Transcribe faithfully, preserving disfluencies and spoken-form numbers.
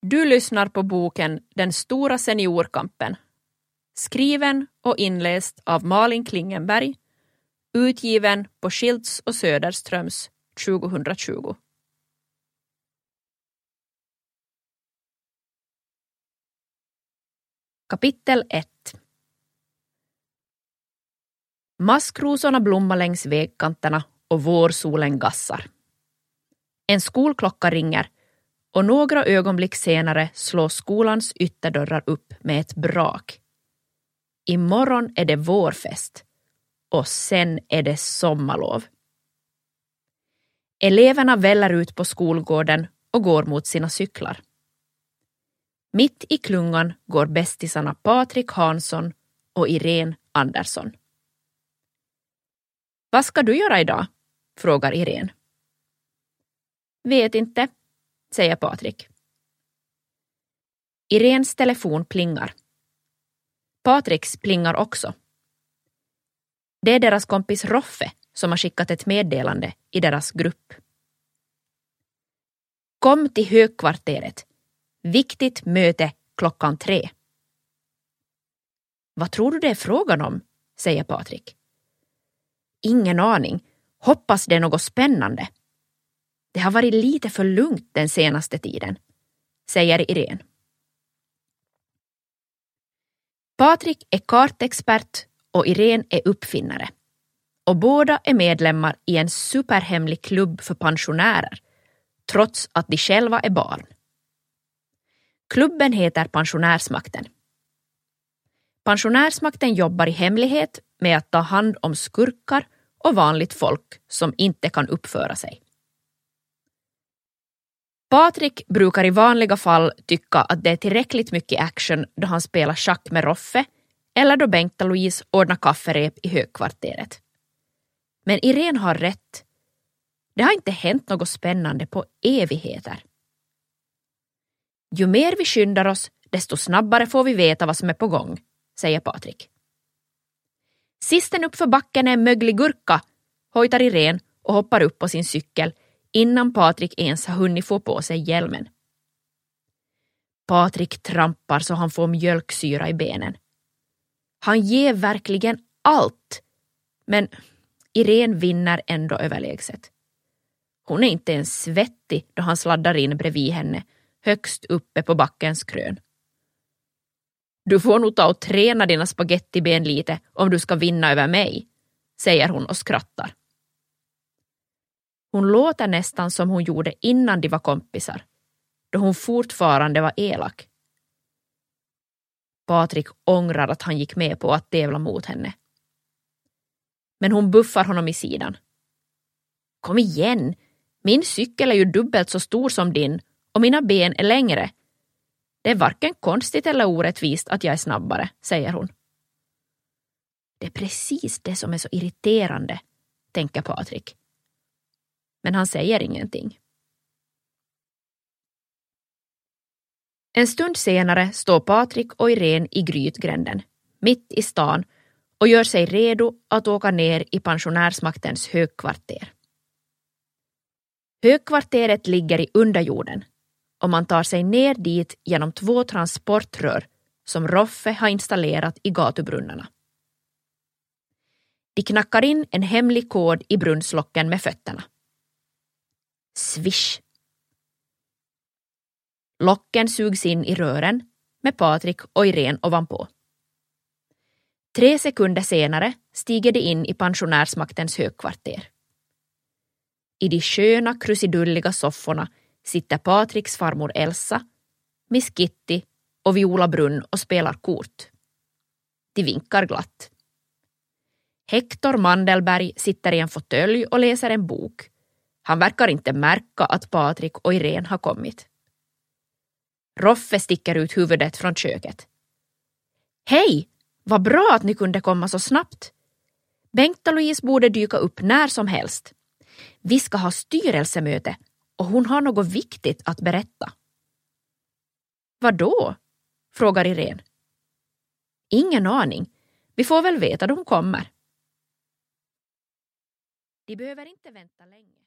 Du lyssnar på boken Den stora seniorkampen. Skriven och inläst av Malin Klingenberg. Utgiven på Schilds och Söderströms tjugohundratjugo. Kapitel ett. Maskrosorna blommar längs vägkanterna och vårsolen gassar. En skolklocka ringer och några ögonblick senare slår skolans ytterdörrar upp med ett brak. Imorgon är det vårfest och sen är det sommarlov. Eleverna väller ut på skolgården och går mot sina cyklar. Mitt i klungan går bästisarna Patrik Hansson och Irene Andersson. Vad ska du göra idag? Frågar Irene. Vet inte, säger Patrik. Irenes telefon plingar. Patriks plingar också. Det är deras kompis Roffe som har skickat ett meddelande i deras grupp. Kom till högkvarteret. Viktigt möte klockan tre. Vad tror du det är frågan om? Säger Patrik. Ingen aning. Hoppas det är något spännande. Det har varit lite för lugnt den senaste tiden, säger Irene. Patrik är kartexpert och Irene är uppfinnare. Och båda är medlemmar i en superhemlig klubb för pensionärer, trots att de själva är barn. Klubben heter Pensionärsmakten. Pensionärsmakten jobbar i hemlighet med att ta hand om skurkar och vanligt folk som inte kan uppföra sig. Patrik brukar i vanliga fall tycka att det är tillräckligt mycket action då han spelar schack med Roffe eller då Bengt-Louise ordnar kafferep i högkvarteret. Men Irene har rätt. Det har inte hänt något spännande på evigheter. Ju mer vi skyndar oss, desto snabbare får vi veta vad som är på gång, säger Patrik. Sisten upp för backen är en möglig gurka, hojtar Irene och hoppar upp på sin cykel innan Patrik ens har hunnit få på sig hjälmen. Patrik trampar så han får mjölksyra i benen. Han ger verkligen allt, men Irene vinner ändå överlägset. Hon är inte ens svettig då han sladdar in bredvid henne, högst uppe på backens krön. Du får nog ta och träna dina spagettiben lite om du ska vinna över mig, säger hon och skrattar. Hon låter nästan som hon gjorde innan de var kompisar, då hon fortfarande var elak. Patrik ångrar att han gick med på att tävla mot henne. Men hon buffar honom i sidan. Kom igen, min cykel är ju dubbelt så stor som din och mina ben är längre. Det är varken konstigt eller orättvist att jag är snabbare, säger hon. Det är precis det som är så irriterande, tänker Patrik. Men han säger ingenting. En stund senare står Patrik och Irene i Grytgränden, mitt i stan, och gör sig redo att åka ner i pensionärsmaktens högkvarter. Högkvarteret ligger i underjorden och man tar sig ner dit genom två transportrör som Roffe har installerat i gatubrunnarna. De knackar in en hemlig kod i brunnslocken med fötterna. Swish! Locken sugs in i rören med Patrik och Irene ovanpå. Tre sekunder senare stiger de in i pensionärsmaktens högkvarter. I de sköna krusidulliga sofforna sitter Patriks farmor Elsa, Miss Kitty och Viola Brunn och spelar kort. De vinkar glatt. Hector Mandelberg sitter i en fåtölj och läser en bok. Han verkar inte märka att Patrik och Irene har kommit. Roffe sticker ut huvudet från köket. Hej! Vad bra att ni kunde komma så snabbt. Bengt-Louise borde dyka upp när som helst. Vi ska ha styrelsemöte och hon har något viktigt att berätta. Vad då? Frågar Irene. Ingen aning. Vi får väl veta då hon kommer. De behöver inte vänta länge.